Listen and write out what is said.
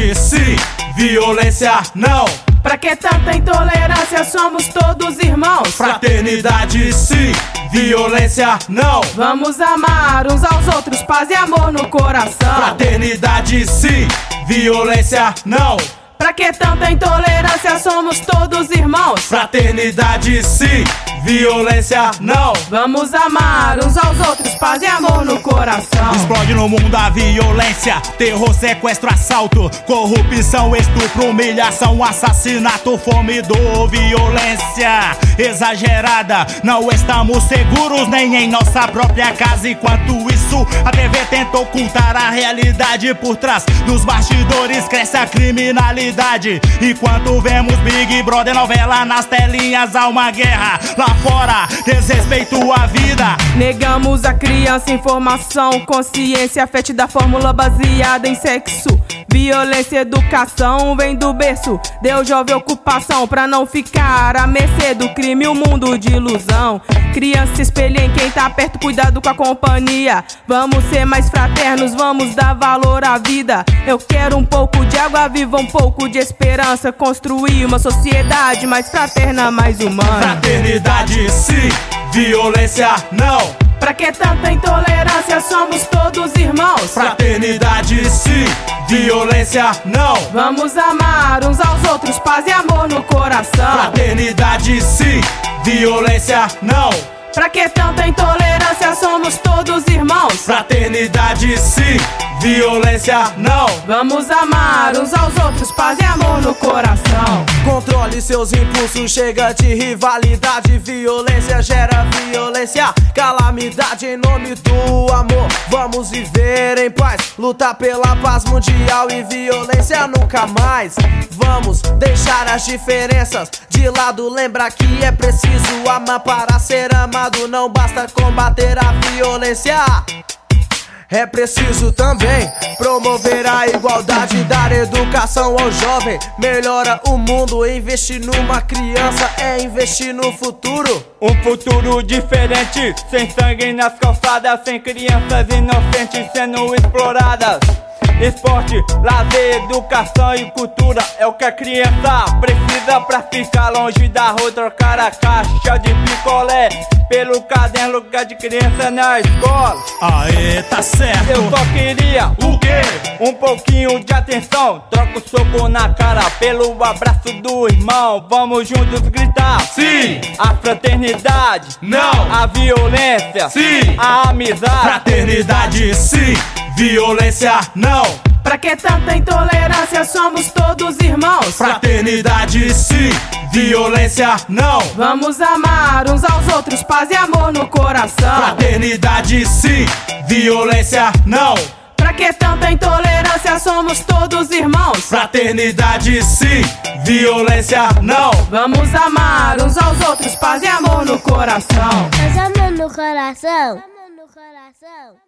Fraternidade sim, violência não. Pra que tanta intolerância? Somos todos irmãos. Fraternidade sim, violência não. Vamos amar uns aos outros, paz e amor no coração. Fraternidade sim, violência não. Pra que tanta intolerância? Somos todos irmãos. Fraternidade sim, violência não. Vamos amar uns aos outros, paz e amor no coração. Explode no mundo a violência, terror, sequestro, assalto, corrupção, estupro, humilhação, assassinato, fome, dor, violência exagerada. Não estamos seguros nem em nossa própria casa. Enquanto isso, a TV tenta ocultar a realidade. Por trás dos bastidores cresce a criminalidade. Enquanto vemos Big Brother, novela nas telinhas, há uma guerra lá fora, desrespeito à vida. Negamos a criança informação, consciência fétida, fórmula baseada em sexo. Violência, educação, vem do berço. Deu jovem ocupação pra não ficar à mercê do crime, um mundo de ilusão. Criança se espelha em quem tá perto, cuidado com a companhia. Vamos ser mais fraternos, vamos dar valor à vida. Eu quero um pouco de água viva, um pouco de esperança. Construir uma sociedade mais fraterna, mais humana. Fraternidade sim, violência não. Pra que tanta intolerância? Somos todos irmãos. Fraternidade sim, violência não. Vamos amar uns aos outros, paz e amor no coração. Fraternidade sim, violência não. Pra que tanta intolerância? Somos todos irmãos. Fraternidade sim, violência não. Vamos amar uns aos outros, paz e amor no coração. Controle seus impulsos, chega de rivalidade. Violência gera violência, calamidade em nome do amor. Vamos viver em paz, lutar pela paz mundial e violência nunca mais. Vamos deixar as diferenças de lado, lembra que é preciso amar para ser amado. Não basta combater a violência, é preciso também promover a igualdade, dar educação ao jovem, melhora o mundo. Investir numa criança é investir no futuro. Um futuro diferente, sem sangue nas calçadas, sem crianças inocentes sendo exploradas. Esporte, lazer, educação e cultura é o que a criança precisa pra ficar longe da rua. Trocar a caixa de picolé pelo caderno, lugar de criança na escola. Aê, tá certo. Eu só queria o quê? Um pouquinho de atenção. Troca o soco na cara pelo abraço do irmão. Vamos juntos gritar sim, a fraternidade não. A violência sim, a amizade. Fraternidade sim, violência não. Pra que tanta intolerância? Somos todos irmãos. Fraternidade sim, violência não. Vamos amar uns aos outros, paz e amor no coração. Fraternidade sim, violência não. Pra que tanta intolerância? Somos todos irmãos. Fraternidade sim, violência não. Vamos amar uns aos outros, paz e amor no coração. Paz e amor no coração.